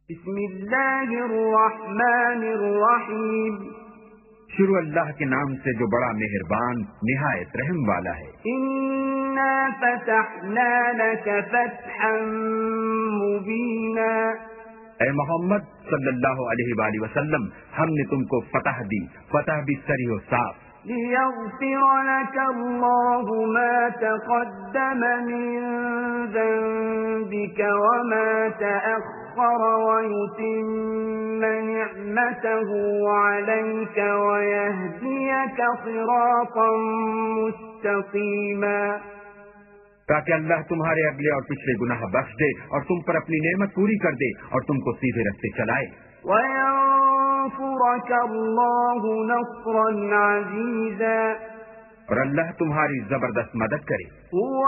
بسم اللہ الرحمن الرحیم، شروع اللہ کے نام سے جو بڑا مہربان نہایت رحم والا ہے۔ انا فتحنا لك فتحا مبینا، اے محمد صلی اللہ علیہ وآلہ وسلم، ہم نے تم کو فتح دی، فتح بھی صریح و صاف، ليغفر لك الله ما تقدم من ذنبك وما تأخر ويتم نعمته عليك ويهديك صراطا مستقيما، تاکہ اللہ تمہارے اگلے اور پچھلے گناہ بخش دے اور تم پر اپنی نعمت پوری کر دے اور تم کو سیدھے رستے چلائے، وينصرك الله نصرا عزيزا، اور اللہ تمہاری زبردست مدد کرے۔ هو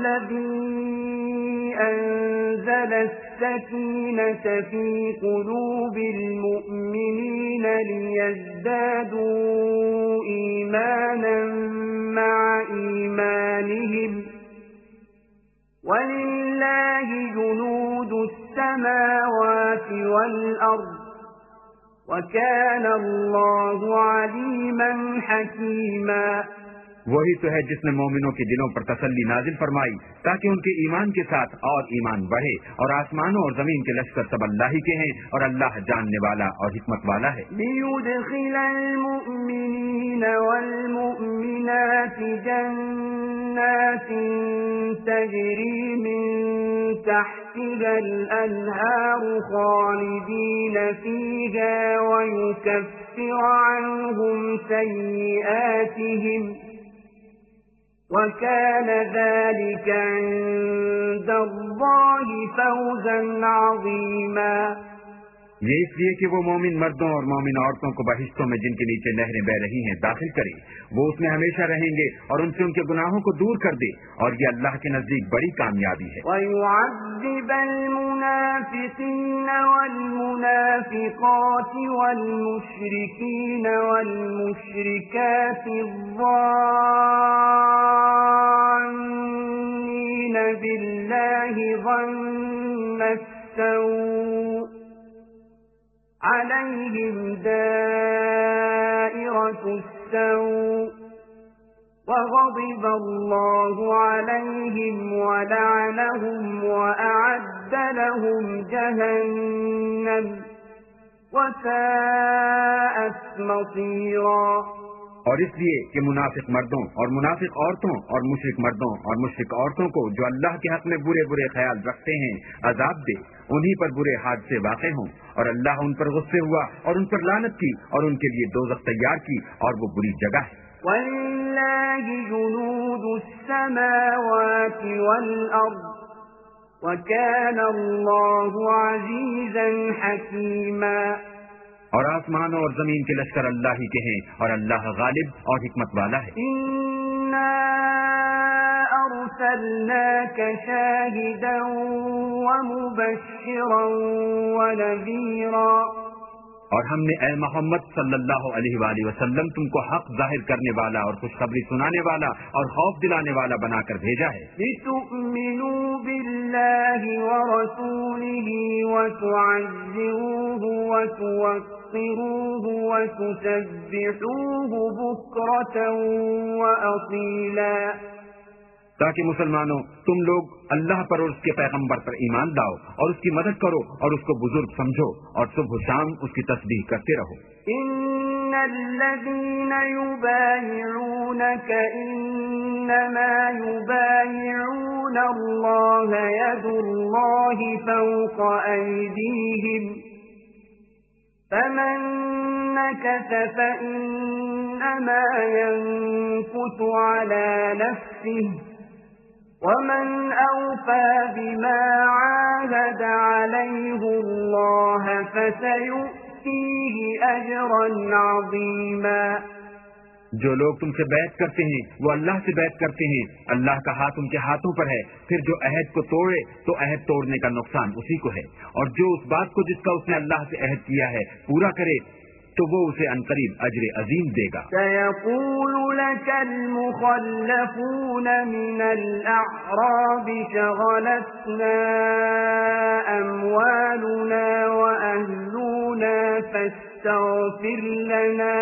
الذي أنزل السكينة في قلوب المؤمنين ليزدادوا إيمانا مع إيمانهم، ولله جنود السماوات والأرض، وكان الله عليما حكيما۔ وہی تو ہے جس نے مومنوں کے دلوں پر تسلی نازل فرمائی تاکہ ان کے ایمان کے ساتھ اور ایمان بڑھے، اور آسمانوں اور زمین کے لشکر سب اللہ ہی کے ہیں، اور اللہ جاننے والا اور حکمت والا ہے۔ ليدخل المؤمنين والمؤمنات جنات تجري من تحتها الأنهار خالدين فيها ويكفر عنهم سيئاتهم، وكان ذلك عند الله فوزا عظيما۔ یہ اس لیے کہ وہ مومن مردوں اور مومن عورتوں کو بہشتوں میں جن کے نیچے نہریں بہ رہی ہیں داخل کرے، وہ اس میں ہمیشہ رہیں گے اور ان سے ان کے گناہوں کو دور کر دے، اور یہ اللہ کے نزدیک بڑی کامیابی ہے۔ وَيُعَذِّبَ الْمُنَافِقِينَ وَالْمُنَافِقَاتِ وَالْمُشْرِكِينَ وَالْمُشْرِكَاتِ الظَّانِّينَ بِاللَّهِ ظَنَّ السَّوْءِ عليهم دائرة السوء، وغضب الله عليهم ولعنهم وأعد لهم جهنم وساءت مصيرا۔ اور اس لیے کہ منافق مردوں اور منافق عورتوں اور مشرک مردوں اور مشرک عورتوں کو جو اللہ کے حق میں برے برے خیال رکھتے ہیں عذاب دے، انہی پر برے حادثے واقع ہوں، اور اللہ ان پر غصے ہوا اور ان پر لعنت کی اور ان کے لیے دوزخ تیار کی، اور وہ بری جگہ ہے۔ وَلِلَّهِ جُنُودُ السَّمَاوَاتِ وَالْأَرْضِ، وَكَانَ اللَّهُ عَزِيزًا حَكِيمًا۔ اور آسمان اور زمین کے لشکر اللہ ہی کے ہیں، اور اللہ غالب اور حکمت والا ہے۔ إِنَّا أَرْسَلْنَاكَ شَاهِدًا وَمُبَشِّرًا وَنَذِيرًا، اور ہم نے اے محمد صلی اللہ علیہ وآلہ وسلم تم کو حق ظاہر کرنے والا اور خوشخبری سنانے والا اور خوف دلانے والا بنا کر بھیجا ہے۔ لِتُؤْمِنُوا بِاللَّهِ وَرَسُولِهِ وَتُعَزِّرُوهُ وَتُوَقِّرُوهُ وَتُسَبِّحُوهُ بُكْرَةً وَأَصِيلًا، تاکہ مسلمانوں تم لوگ اللہ پر اور اس کے پیغمبر پر ایمان لاؤ اور اس کی مدد کرو اور اس کو بزرگ سمجھو، اور صبح و شام اس کی تسبیح کرتے رہو۔ إِنَّ الَّذِينَ يُبَايِعُونَكَ إِنَّمَا يُبَايِعُونَ اللَّهَ يَدُ اللَّهِ فَوْقَ أَيْدِيهِمْ، فَمَن نَّكَثَ فَإِنَّمَا يَنكُثُ عَلَى نَفْسِهِ، وَمَنْ أَوْفَى بِمَا عَاهَدَ عَلَيْهِ اللَّهَ فَسَيُؤْتِيهِ أَجْرًا عَظِيمًا۔ جو لوگ تم سے بیعت کرتے ہیں وہ اللہ سے بیعت کرتے ہیں، اللہ کا ہاتھ ان کے ہاتھوں پر ہے، پھر جو عہد کو توڑے تو عہد توڑنے کا نقصان اسی کو ہے، اور جو اس بات کو جس کا اس نے اللہ سے عہد کیا ہے پورا کرے تو وہ اسے عنقریب اجر عظیم دے گا۔ سيقول لك المخلفون من الأعراب شغلتنا أموالنا فاستغفر لنا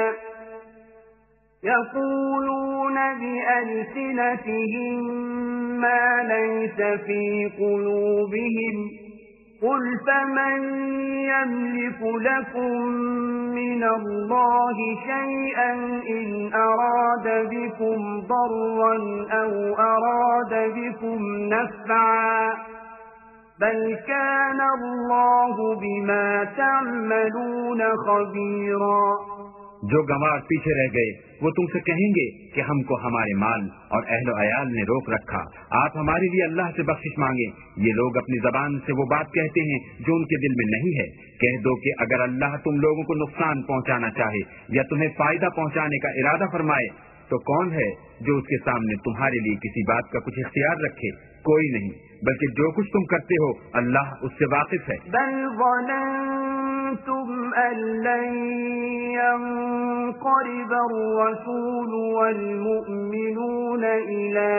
يقولون بألسنتهم ما ليس في قلوبهم قل فمن يملك لكم من الله شيئا إن أراد بكم ضرا أو أراد بكم نفعا بل كان الله بما تعملون خبيرا. جو گنوار پیچھے رہ گئے وہ تم سے کہیں گے کہ ہم کو ہمارے مال اور اہل و عیال نے روک رکھا، آپ ہمارے لیے اللہ سے بخشش مانگیں. یہ لوگ اپنی زبان سے وہ بات کہتے ہیں جو ان کے دل میں نہیں ہے. کہہ دو کہ اگر اللہ تم لوگوں کو نقصان پہنچانا چاہے یا تمہیں فائدہ پہنچانے کا ارادہ فرمائے تو کون ہے جو اس کے سامنے تمہارے لیے کسی بات کا کچھ اختیار رکھے؟ کوئی نہیں، بلکہ جو کچھ تم کرتے ہو اللہ اس سے واقف ہے. بل ظننتم أن لن ينقلب الرسول والمؤمنون إلى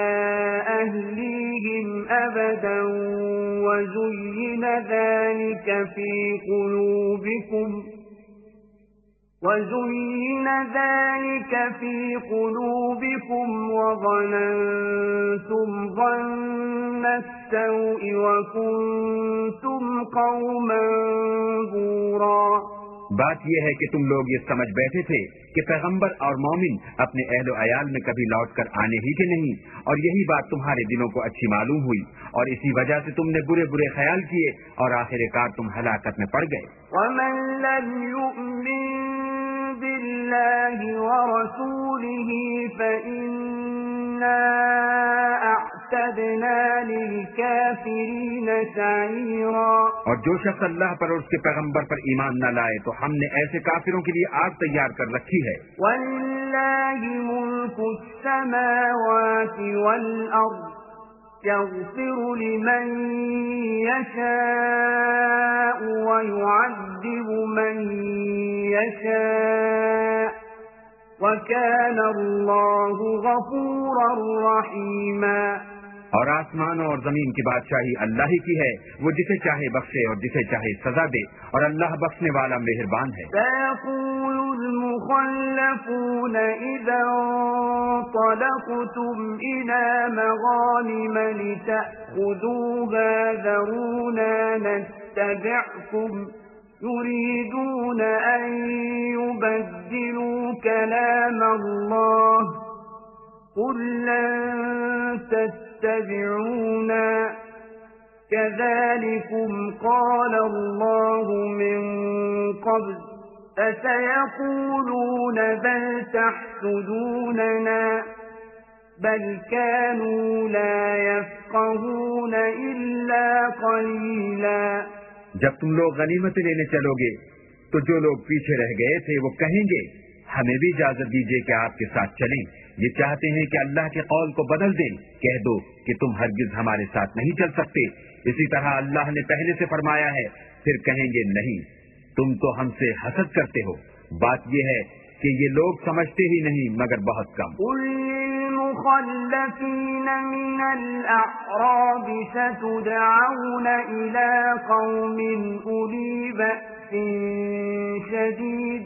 أهليهم أبدا وزين ذلك في قلوبكم وظننتم ظن السوء وكنتم قوما بورا. بات یہ ہے کہ تم لوگ یہ سمجھ بیٹھے تھے کہ پیغمبر اور مومن اپنے اہل و عیال میں کبھی لوٹ کر آنے ہی کے نہیں، اور یہی بات تمہارے دلوں کو اچھی معلوم ہوئی اور اسی وجہ سے تم نے برے برے خیال کیے اور آخر کار تم ہلاکت میں پڑ گئے. ومن لم يؤمن بالله ورسوله فإنا أعتدنا للكافرين سعيرا. اور جو شخص اللہ پر اور اس کے پیغمبر پر ایمان نہ لائے تو ہم نے ایسے کافروں کے لیے آگ تیار کر رکھی ہے. وَلِلَّهِ مُلْكُ السَّمَاوَاتِ وَالْأَرْضِ يَغْفِرُ لِمَن يَشَاءُ وَيُعَذِّبُ مَن يَشَاءُ وَكَانَ اللَّهُ غَفُورًا رَّحِيمًا. اور آسمانوں اور زمین کی بادشاہی اللہ ہی کی ہے، وہ جسے چاہے بخشے اور جسے چاہے سزا دے، اور اللہ بخشنے والا مہربان ہے. سيقول المخلفون إذا انطلقتم إلى مغانم لتأخذوها ذرونا نتبعكم يريدون أن يبدلوا كلام الله قل لن تتبعونا كذلكم قال الله من قبل فسيقولون بل تحسدوننا بل كانوا لا يفقهون إلا قليلا. جب تم لوگ غنیمتیں لینے چلو گے تو جو لوگ پیچھے رہ گئے تھے وہ کہیں گے ہمیں بھی اجازت دیجیے کہ آپ کے ساتھ چلیں. یہ چاہتے ہیں کہ اللہ کے قول کو بدل دیں. کہہ دو کہ تم ہرگز ہمارے ساتھ نہیں چل سکتے. اسی طرح اللہ نے پہلے سے فرمایا ہے، پھر کہیں گے نہیں تم تو ہم سے حسد کرتے ہو. بات یہ ہے کہ یہ لوگ سمجھتے ہی نہیں مگر بہت کم. قل للمخلفين من الأعراب ستدعون إلى قوم أولي بأس شديد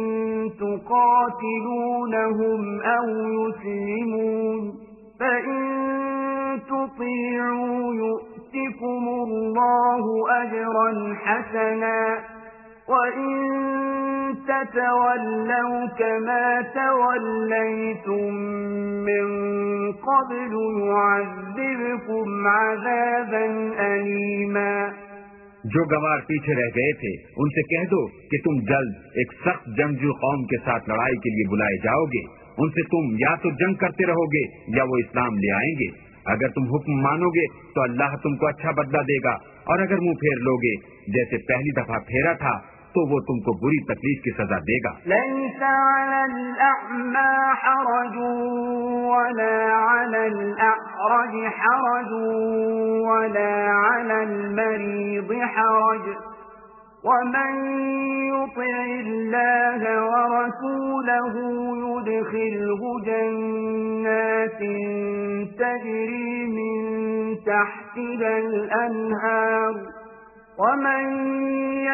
تقاتلونهم أو يسلمون فإن تطيعوا يؤتكم الله أجرا حسنا وَإِن تَتَوَلَّوْا كَمَا تَوَلَّيْتُم مِّن قَبْلُ يُعَذِّبْكُمْ عَذَابًا أَلِيمًا. جو گوار پیچھے رہ گئے تھے ان سے کہہ دو کہ تم جلد ایک سخت جنگجو قوم کے ساتھ لڑائی کے لیے بلائے جاؤ گے. ان سے تم یا تو جنگ کرتے رہو گے یا وہ اسلام لے آئیں گے. اگر تم حکم مانو گے تو اللہ تم کو اچھا بدلہ دے گا، اور اگر منہ پھیر لو گے جیسے پہلی دفعہ پھیرا تھا تو وہ تم کو بری تکلیف کی سزا دے گا. ليس على الأعمى حرج ولا على الأعرج حرج ولا على المريض حرج ومن يطع الله ورسوله يدخله جنات تجري من تحتها الأنهار ومن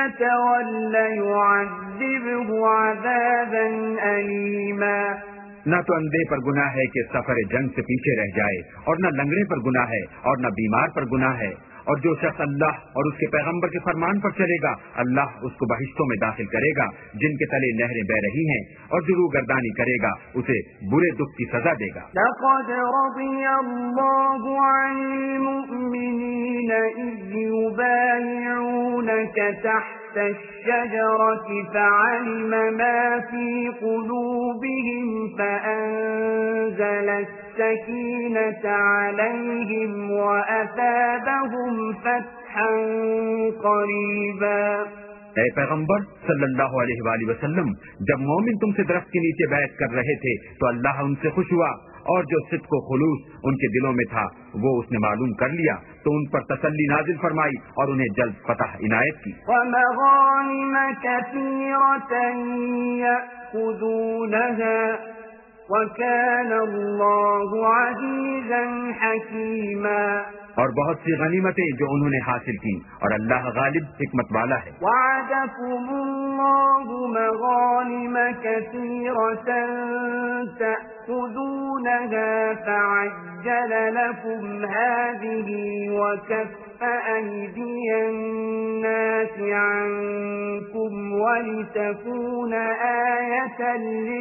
يتول يعذبه عذابا أليما. نہ تو اندھے پر گناہ ہے کہ سفر جنگ سے پیچھے رہ جائے، اور نہ لنگڑے پر گناہ ہے، اور نہ بیمار پر گناہ ہے. اور جو شخص اللہ اور اس کے پیغمبر کے فرمان پر چلے گا، اللہ اس کو بہشتوں میں داخل کرے گا جن کے تلے نہریں بہ رہی ہیں، اور جو روگردانی کرے گا اسے برے دکھ کی سزا دے گا. لقد رضي الله عن المؤمنين إذ يبايعونك تحت الشجرة فعلم ما في قلوبهم فأنزل السكينة عليهم وأثابهم فتحا قريبا. اے پیغمبر صلی اللہ علیہ وآلہ وسلم، جب مومن تم سے درخت کے نیچے بیعت کر رہے تھے تو اللہ ان سے خوش ہوا، اور جو صدق و خلوص ان کے دلوں میں تھا وہ اس نے معلوم کر لیا تو ان پر تسلی نازل فرمائی اور انہیں جلد فتح عنایت کی. وَمَغَانِمَ كَثِيرَةً يَأْخُذُونَهَا وَكَانَ اللَّهُ عَزِيزًا حَكِيمًا. اور بہت سی غنیمتیں جو انہوں نے حاصل کی، اور اللہ غالب حکمت والا ہے. وَعَدَكُمُ اللَّهُ مَغَانِمَ كَثِيرَةً تَأْخُذُونَهَا فَعَجَّلَ لَكُمْ هَٰذِهِ وَكَفَّ أَيْدِيَ النَّاسِ عَنكُمْ وَلِتَكُونَ آيَةً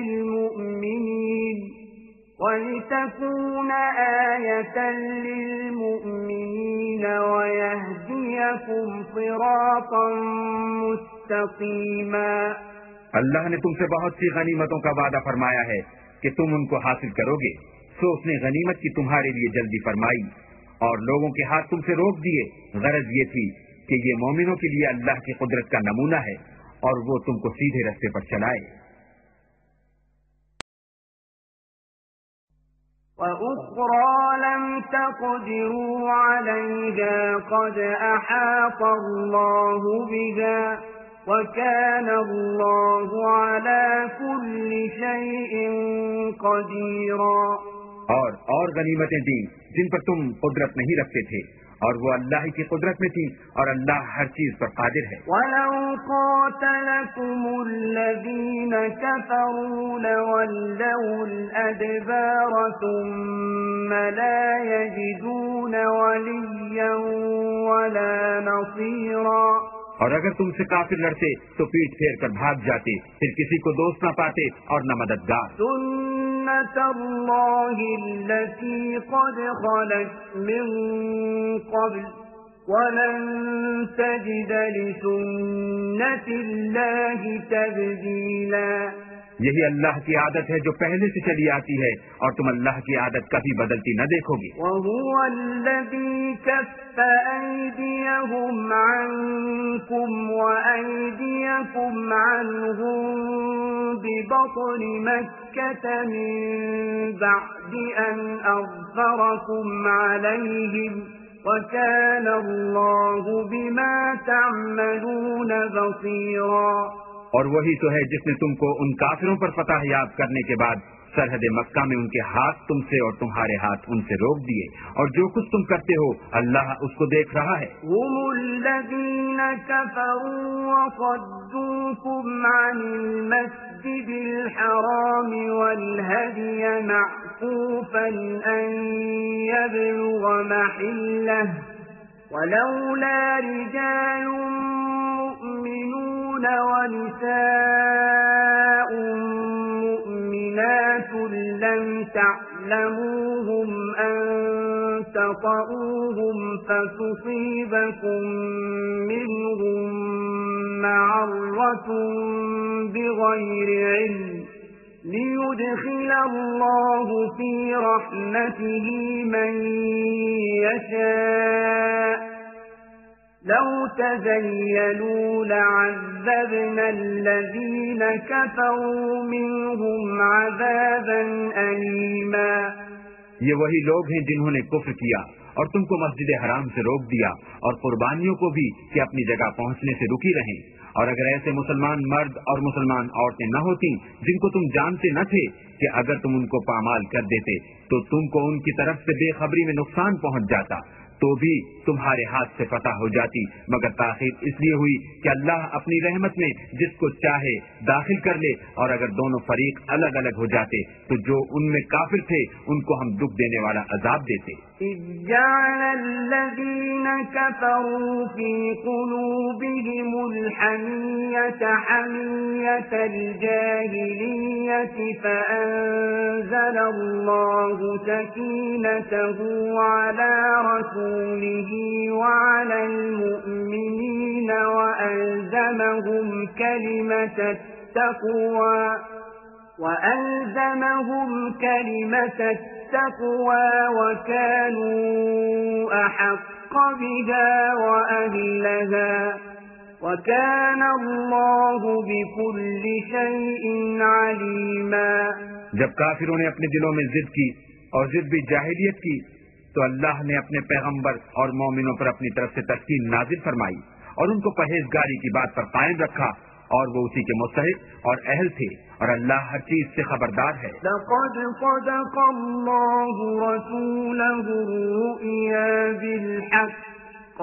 لِّلْمُؤْمِنِينَ وَيَهْدِيَكُمْ صِرَاطًا مُّسْتَقِيمًا. اللہ نے تم سے بہت سی غنیمتوں کا وعدہ فرمایا ہے کہ تم ان کو حاصل کرو گے، سو اس نے غنیمت کی تمہارے لیے جلدی فرمائی اور لوگوں کے ہاتھ تم سے روک دیے. غرض یہ تھی کہ یہ مومنوں کے لیے اللہ کی قدرت کا نمونہ ہے اور وہ تم کو سیدھے رستے پر چلائے. وَأُخْرَى لَمْ تَقْدِرُوا عَلَيْهَا قَدْ أَحَاطَ اللَّهُ بِهَا وَكَانَ اللَّهُ عَلَى كُلِّ شَيْءٍ قَدِيرًا. اور غنیمتیں دیں جن پر تم قدرت نہیں رکھتے تھے، اور وہ اللہ کی قدرت میں تھی، اور اللہ ہر چیز پر قادر ہے. وَلَوْ قَاتَلَكُمُ الَّذِينَ كَفَرُوا لَوَلَّوُا الْأَدْبَارَ ثُمَّ لَا يَجِدُونَ وَلِيًّا وَلَا نَصِيرًا. اور اگر تم سے کافر لڑتے تو پیٹ پھیر کر بھاگ جاتے، پھر کسی کو دوست نہ پاتے اور نہ مددگار. سُنَّةَ اللَّهِ الَّتِي قَدْ خَلَتْ مِن قَبْلُ وَلَن تَجِدَ لِسُنَّةِ اللَّهِ تَبْدِيلًا. یہی اللہ کی عادت ہے جو پہلے سے چلی آتی ہے، اور تم اللہ کی عادت کبھی بدلتی نہ دیکھو گے. وَهُوَ الَّذِي كَفَّ أَيْدِيَهُمْ عَنكُمْ وَأَيْدِيَكُمْ عَنْهُمْ بِبَطْنِ مَكَّةَ مِن بَعْدِ أَنْ أَظْفَرَكُمْ عَلَيْهِمْ وَكَانَ اللَّهُ بِمَا تَعْمَلُونَ بَصِيرًا. اور وہی تو ہے جس نے تم کو ان کافروں پر فتح یاب کرنے کے بعد سرحد مکہ میں ان کے ہاتھ تم سے اور تمہارے ہاتھ ان سے روک دیے، اور جو کچھ تم کرتے ہو اللہ اس کو دیکھ رہا ہے. هم الذين كفروا وصدوكم عن المسجد الحرام والهدي معكوفا أن يبلغ محله ولولا رجال مؤمنون ونساء مؤمنات لم تعلموهم أن تطؤوهم فتصيبكم منهم معرة بغير علم ليدخل الله في رحمته من يشاء لو تزيلوا لعذبنا الذين كفروا منهم عذابا أليما. یہ وہی لوگ ہیں جنہوں نے کفر کیا اور تم کو مسجد حرام سے روک دیا اور قربانیوں کو بھی کہ اپنی جگہ پہنچنے سے رکی رہیں. اور اگر ایسے مسلمان مرد اور مسلمان عورتیں نہ ہوتی جن کو تم جانتے نہ تھے کہ اگر تم ان کو پامال کر دیتے تو تم کو ان کی طرف سے بے خبری میں نقصان پہنچ جاتا، تو بھی تمہارے ہاتھ سے فتح ہو جاتی، مگر تاخیر اس لیے ہوئی کہ اللہ اپنی رحمت میں جس کو چاہے داخل کر لے، اور اگر دونوں فریق الگ الگ ہو جاتے تو جو ان میں کافر تھے ان کو ہم دکھ دینے والا عذاب دیتے۔ إذ جعل الذين كفروا في قلوبهم الحمية حمية الجاهلية فأنزل الله سكينته على رسوله وعلى المؤمنين وألزمهم كلمة التقوى وكانوا أحق بها وأهلها وكان الله بكل شيء عليما۔ جب کافروں نے اپنے دلوں میں ضد کی اور ضد بھی جاہلیت کی تو اللہ نے اپنے پیغمبر اور مومنوں پر اپنی طرف سے تسکین نازل فرمائی اور ان کو پرہیزگاری کی بات پر قائم رکھا، اور وہ اسی کے مستحق اور اہل تھے، اور اللہ ہر چیز سے خبردار ہے۔ لقد صدق الله رسوله الرؤيا بالحق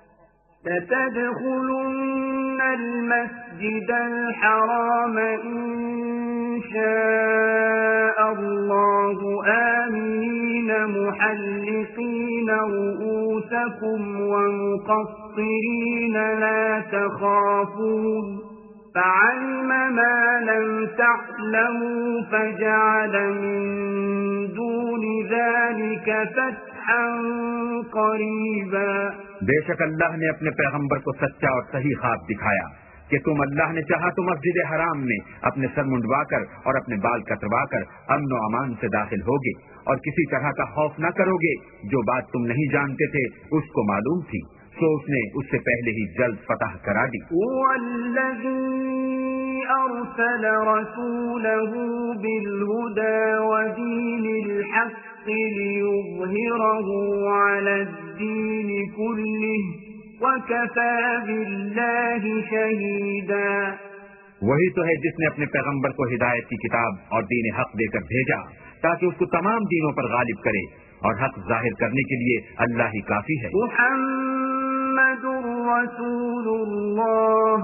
لتدخلن المسجد الحرام إن شاء الله آمنين محلقين رؤوسكم ومقصرين لا تخافون فعلم ما لم تعلموا فجعل من دون ذلك فتحا قریبا۔ بے شک اللہ نے اپنے پیغمبر کو سچا اور صحیح خواب دکھایا کہ تم اللہ نے چاہا تو مسجد حرام میں اپنے سر منڈوا کر اور اپنے بال کتروا کر امن و امان سے داخل ہوگے، اور کسی طرح کا خوف نہ کرو گے۔ جو بات تم نہیں جانتے تھے اس کو معلوم تھی، سو اس نے اس سے پہلے ہی جلد فتح کرا دی۔ والذی ارسل رسوله بالهدى ودین الحق ليظهره على الدين كله وكفى بالله شهيدا۔ وہی تو ہے جس نے اپنے پیغمبر کو ہدایت کی کتاب اور دین حق دے کر بھیجا تاکہ اس کو تمام دینوں پر غالب کرے، اور حق ظاہر کرنے کے لیے اللہ ہی کافی ہے۔ محمد رسول اللہ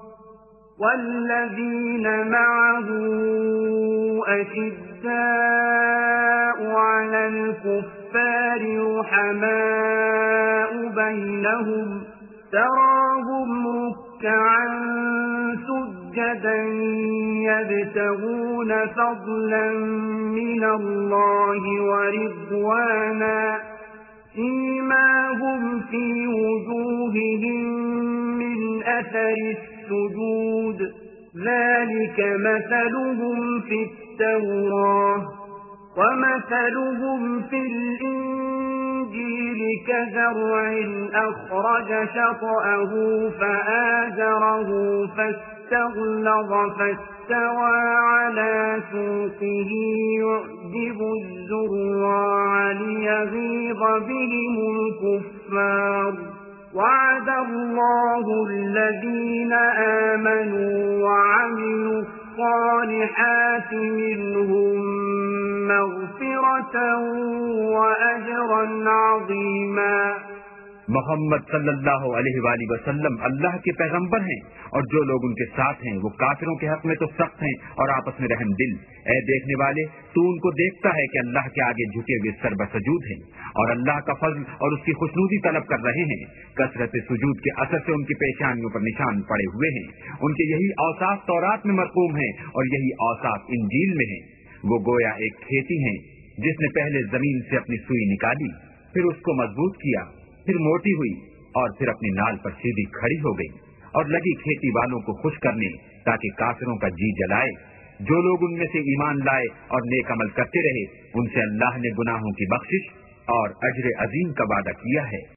والذین معه أشداء على الكفار رحماء بينهم تراهم ركعا سجدا يبتغون فضلا من الله ورضوانا سيماهم في وجوههم من أثر السجود ذلك مثلهم في التوراة ومثلهم في الإنجيل كزرع أخرج شطأه فآزره فاستغلظ فاستوى على سوقه يعجب الزراع ليغيظ بهم الكفار وعد الله الذين آمنوا وعملوا الصالحات منهم مغفرة وأجرا عظيما۔ محمد صلی اللہ علیہ وآلہ وسلم اللہ کے پیغمبر ہیں، اور جو لوگ ان کے ساتھ ہیں وہ کافروں کے حق میں تو سخت ہیں اور آپس میں رحم دل۔ اے دیکھنے والے، تو ان کو دیکھتا ہے کہ اللہ کے آگے جھکے ہوئے سر بسجود ہیں اور اللہ کا فضل اور اس کی خوشنودی طلب کر رہے ہیں۔ کثرت سجود کے اثر سے ان کی پیشانیوں پر نشان پڑے ہوئے ہیں۔ ان کے یہی اوصاف تورات میں مرقوم ہیں اور یہی اوصاف انجیل میں ہیں۔ وہ گویا ایک کھیتی ہیں جس نے پہلے زمین سے اپنی سوئی نکالی، پھر اس کو مضبوط کیا، پھر موٹی ہوئی، اور پھر اپنی نال پر سیدھی کھڑی ہو گئی، اور لگی کھیتی والوں کو خوش کرنے تاکہ کافروں کا جی جلائے۔ جو لوگ ان میں سے ایمان لائے اور نیک عمل کرتے رہے ان سے اللہ نے گناہوں کی بخشش اور اجر عظیم کا وعدہ کیا ہے۔